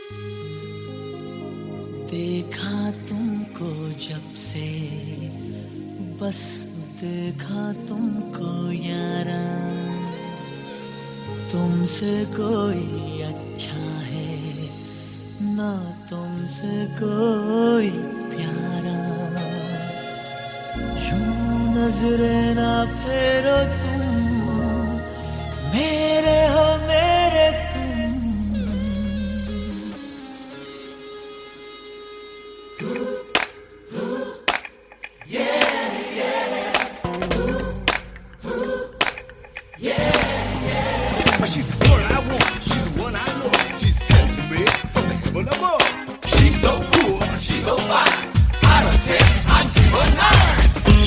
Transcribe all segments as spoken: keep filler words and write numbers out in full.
देखा तुमको जब से, बस देखा तुमको यारा, तुमसे कोई अच्छा है ना, तुमसे कोई प्यारा। यूं नजरे ना फेरो तुम, मेरे हो मेरे तुम। She's the one I want, she's the one I love. She's sent to me from the heaven above. She's so cool, she's so fine. Out of ten, I'd give her nine.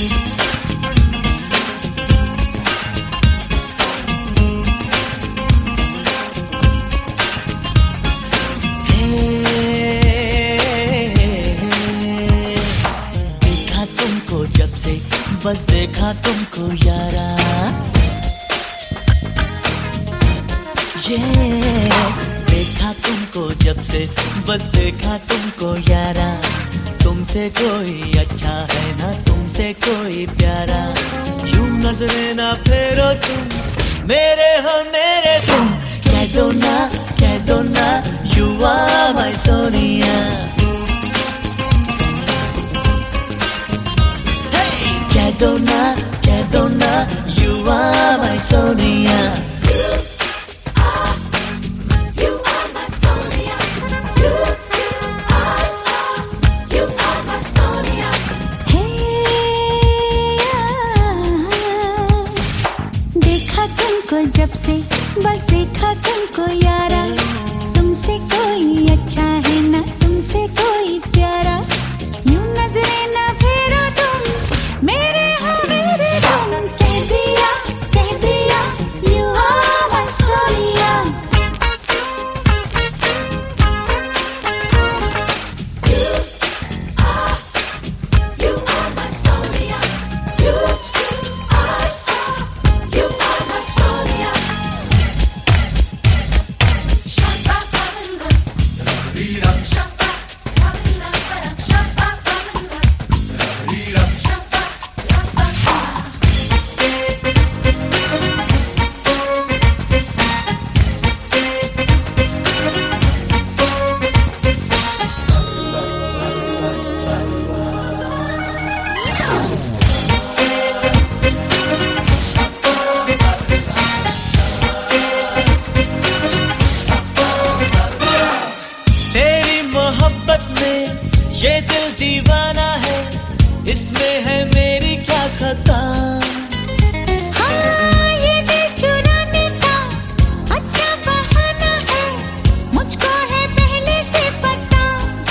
देखा तुमको जब से, बस देखा तुमको यारा, ये देखा तुमको जब से, बस देखा तुमको यारा, तुमसे कोई अच्छा है ना, तुमसे कोई प्यारा। यूं नजरे ना फेरो तुम, मेरे हो मेरे तुम। कह दो ना, कह दो ना, you are my Sonia. Hey! कह दो ना, कह दो ना, you are my सोनिया। जब से बस देखा तुमको यारा, तुमसे कोई अच्छा है ना, तुमसे कोई प्यारा। यूं नजरे ना फेरो तुम, मेरे हो मेरे तुम। कह दिया, कह दिया, you are my Sonia. You are, you are my Sonia. You, you are, you are my Sonia. ये दिल दीवाना है, इसमें है मेरी क्या खता। हाँ, ये दिल चुराने का अच्छा बहाना है, मुझको है पहले से पता।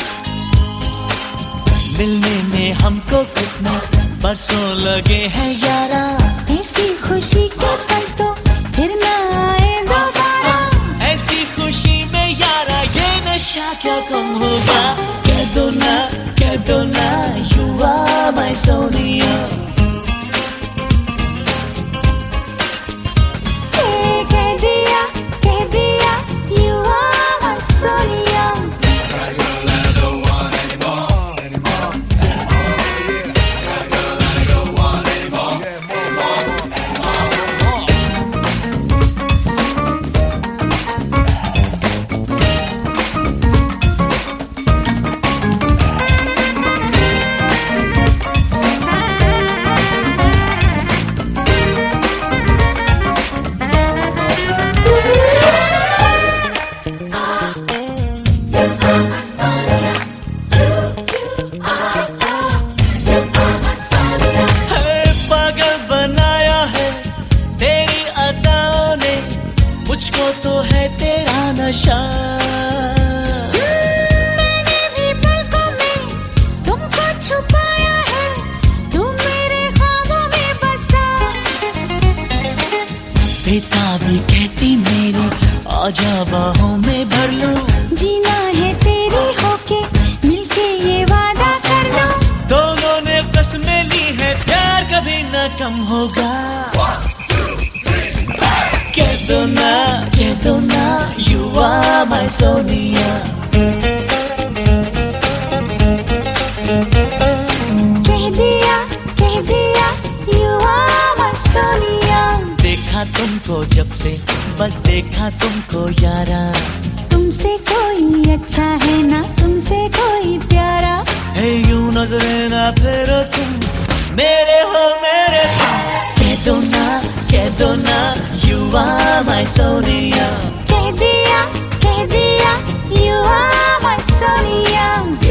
मिलने में हमको कितना बरसों लगे हैं यारा, ऐसी खुशी के पल तो फिर ना आए दोबारा। ऐसी खुशी में यारा ये नशा क्या कम होगा। कह दो ना, कह दो ना, you are my सोनिया। कह दिया, कह दिया, you are my सोनिया। मुझको तो है तेरा नशा। मैंने भी पलकों में तुमको छुपाया है, तुम मेरे ख्वाबों में बसा। बेताबी कहती मेरी आजा बाहों में भर लो, जीना है तेरी होके मिलके ये वादा कर लो। दोनों ने कसमें ली है प्यार कभी न कम होगा। कह दो ना, कह दो ना, you are my सोनिया। देखा तुमको जब से, बस देखा तुमको यारा। तुमसे कोई अच्छा है ना तुमसे कोई प्यारा। है यूं नजरे ना फेरो तुम, मेरे हो मेरे तुम। कह दो ना कह दो ना, you are my Sonia। कह दिया कह दिया, you are my Sonia।